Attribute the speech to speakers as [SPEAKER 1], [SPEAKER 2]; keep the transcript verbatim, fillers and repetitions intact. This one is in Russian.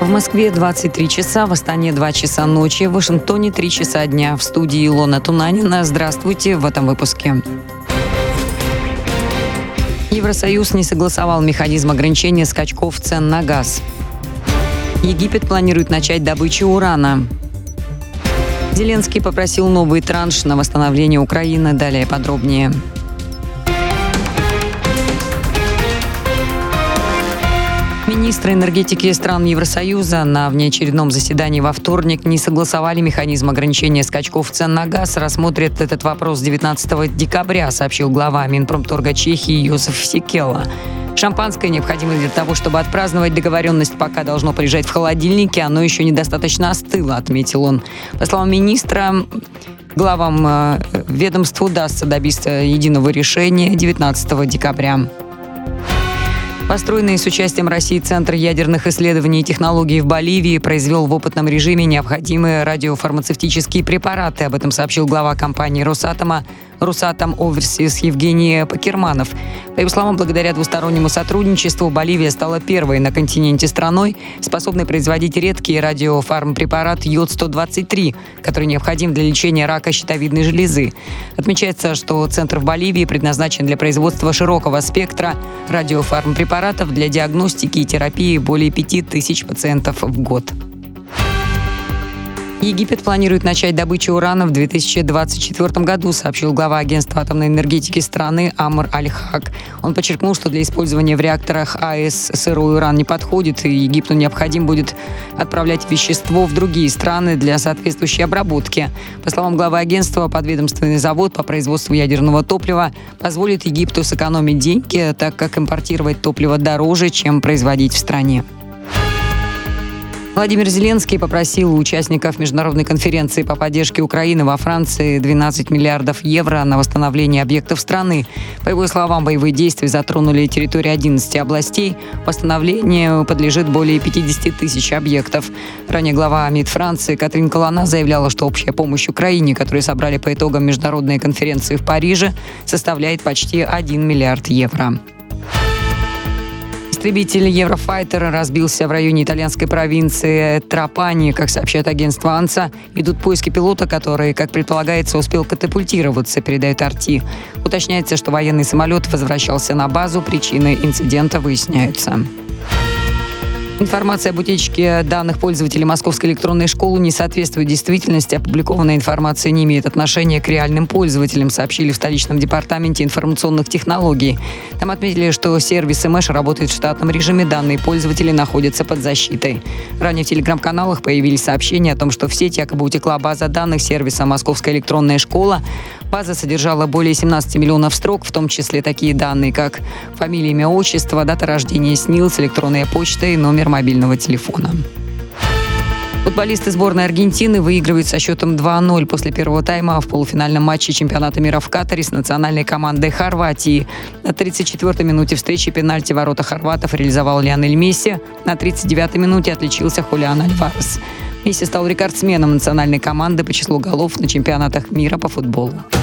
[SPEAKER 1] В Москве двадцать три часа, в Астане два часа ночи, в Вашингтоне три часа дня. В студии Илона Тунанина. Здравствуйте в этом выпуске. Евросоюз не согласовал механизм ограничения скачков цен на газ. Египет планирует начать добычу урана. Зеленский попросил новый транш на восстановление Украины. Далее подробнее. Министры энергетики стран Евросоюза на внеочередном заседании во вторник не согласовали механизм ограничения скачков цен на газ. Рассмотрят этот вопрос девятнадцатого декабря, сообщил глава Минпромторга Чехии Йозеф Сикела. Шампанское необходимо для того, чтобы отпраздновать договоренность, пока должно полежать в холодильнике, оно еще недостаточно остыло, отметил он. По словам министра, главам ведомств удастся добиться единого решения девятнадцатого декабря. Построенный с участием России Центр ядерных исследований и технологий в Боливии произвел в опытном режиме необходимые радиофармацевтические препараты. Об этом сообщил глава компании «Росатома» «Росатом Оверсис» Евгений Покерманов. По его словам, благодаря двустороннему сотрудничеству Боливия стала первой на континенте страной, способной производить редкий радиофармпрепарат йод сто двадцать три, который необходим для лечения рака щитовидной железы. Отмечается, что центр в Боливии предназначен для производства широкого спектра радиофармпрепаратов для диагностики и терапии более пяти тысяч пациентов в год. Египет планирует начать добычу урана в две тысячи двадцать четвёртом году, сообщил глава агентства атомной энергетики страны Амр Аль-Хак. Он подчеркнул, что для использования в реакторах АЭС сырой уран не подходит, и Египту необходимо будет отправлять вещество в другие страны для соответствующей обработки. По словам главы агентства, подведомственный завод по производству ядерного топлива позволит Египту сэкономить деньги, так как импортировать топливо дороже, чем производить в стране. Владимир Зеленский попросил у участников международной конференции по поддержке Украины во Франции двенадцать миллиардов евро на восстановление объектов страны. По его словам, боевые действия затронули территорию одиннадцати областей. Восстановлению подлежит более пятидесяти тысяч объектов. Ранее глава МИД Франции Катрин Колонна заявляла, что общая помощь Украине, которую собрали по итогам международной конференции в Париже, составляет почти один миллиард евро. Истребитель Еврофайтер разбился в районе итальянской провинции Трапани. Как сообщает агентство АНСА, идут поиски пилота, который, как предполагается, успел катапультироваться, передает эр ти. Уточняется, что военный самолет возвращался на базу. Причины инцидента выясняются. Информация об утечке данных пользователей Московской электронной школы не соответствует действительности. Опубликованная информация не имеет отношения к реальным пользователям, сообщили в столичном департаменте информационных технологий. Там отметили, что сервис ИМЭШ работает в штатном режиме, данные пользователей находятся под защитой. Ранее в телеграм-каналах появились сообщения о том, что в сеть якобы утекла база данных сервиса «Московская электронная школа». База содержала более семнадцати миллионов строк, в том числе такие данные, как фамилия, имя, отчество, дата рождения, СНИЛС, электронная почта и номер мобильного телефона. Футболисты сборной Аргентины выигрывают со счетом два ноль после первого тайма в полуфинальном матче чемпионата мира в Катаре с национальной командой Хорватии. На тридцать четвёртой минуте встречи пенальти в ворота хорватов реализовал Лионель Месси. На тридцать девятой минуте отличился Хулиан Альварес. Месси стал рекордсменом национальной команды по числу голов на чемпионатах мира по футболу.